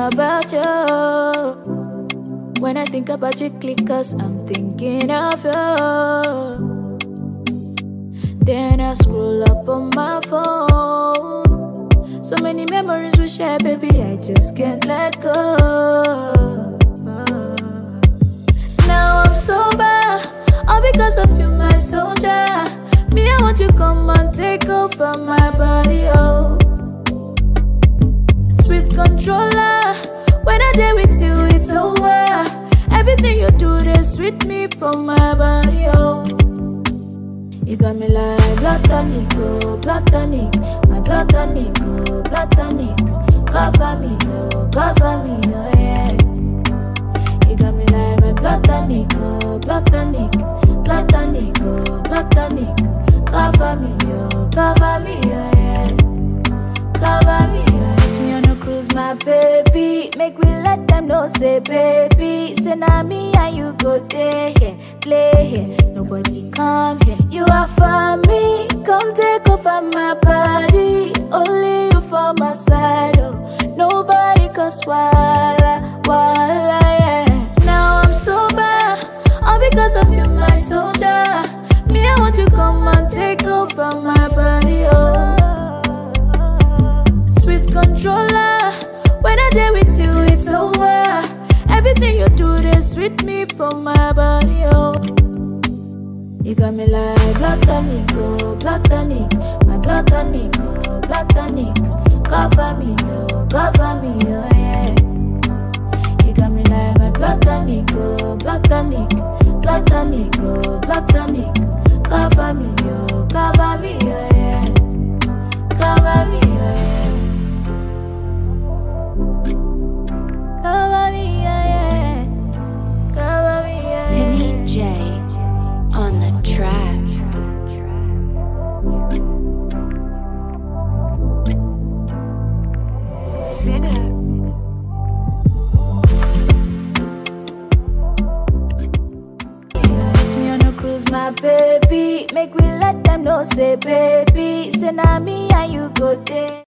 about you. When I think about you, clickers, I'm thinking of you. Then I scroll up on my phone. So many memories we share, baby, I just can't let go. Now I'm sober, all because of you, my soldier. Me, I want you come and take over my body, oh. Sweet controller, when I day with you, it's over. Everything you do, they sweet me for my body, oh. You got me like blood tonic, oh, blood tonic. My blood tonic, oh, blood tonic. Cover me, oh, yeah. You got me like my blood tonic, oh, blood tonic. Blood tonic, oh, blood tonic. Cover me, oh, yeah. Cover me, oh. Take me on a cruise, my baby. Make we let them know, say baby. Say now me and you go there, here, play here. Nobody come here. You are for me. Come take over my body. Only you for my side, oh. Nobody cause walla, yeah. Now I'm sober, all because of you, my soldier. Me, I want you come and take over my body, oh. Sweet controller, when I day with you, it's over. Everything you do, they sweet me for my body, oh. You got me like blood tonic, oh, blood tonic. My blood tonic, oh, blood tonic. Cover me, oh, yeah. You got me like my blood tonic, oh, blood tonic. Blood tonic, oh, blood tonic. Cover me, oh, yeah. Cover me, yeah. Cover me, yeah. Cover me, yeah. Timmy J on the track. Sinner. It's me on a cruise, my baby. Make we let them know, say baby. Say now me and you go there.